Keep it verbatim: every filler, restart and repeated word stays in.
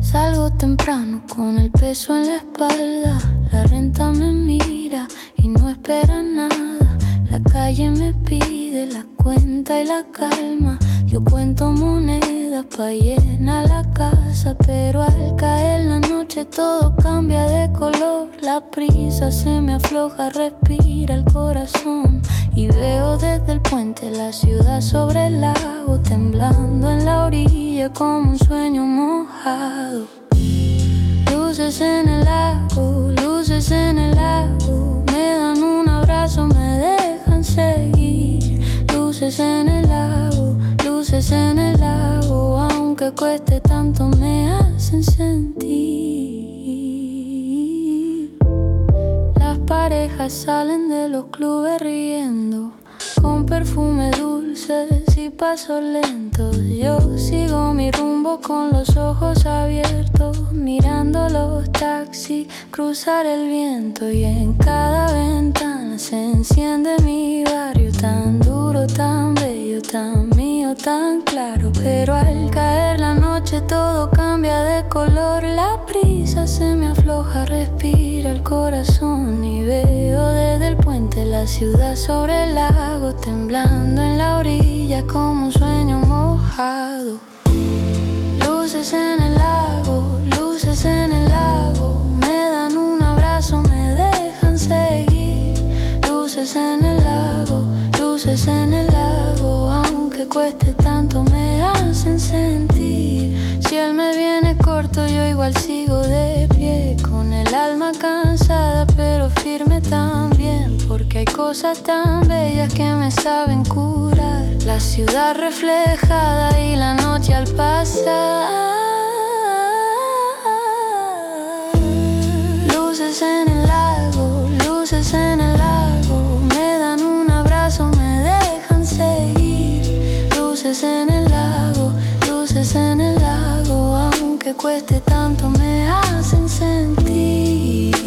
Salgo temprano con el peso en la espalda. La renta me mira y no espera nada. La calle me pide la cuenta y la calma. Yo cuento monedas pa' llenar la casa, pero al caer la noche todo cambia de color. La prisa se me afloja, respira el corazón y veo desde el puente la ciudad sobre el lago, temblando en la orilla como un sueño mojado. Luces en el lago, luces en el lago, me dan un abrazo, me dejan seguir. Luces en el lago, luces en el lago, aunque cueste tanto me hacen sentir. Las parejas salen de los clubes riendo, con perfume dulces y pasos lentos. Yo sigo mi rumbo con los ojos abiertos, mirando los taxis cruzar el viento. Y en cada ventana se enciende mi barrio, tan duro, tan bello, tan mío, tan claro. Pero al caer la noche todo cambia de color. La prisa se me afloja, respira el corazón y veo desde el puente la ciudad sobre el lago, temblando en la orilla como un sueño mojado. Luces en el lago, luces en el lago, me dan un abrazo, me dejan seguir. Luces en el lago, luces en el lago, aunque cueste tanto me hacen sentir. Si él me viene corto yo igual sigo de pie, con el alma cansada pero firme también, porque hay cosas tan bellas que me saben curar. La ciudad reflejada y la noche al pasar. Luces en el lago, luces en el lago, me dan un abrazo, me dejan seguir. Luces en el lago, luces en el lago, aunque cueste tanto me hacen sentir.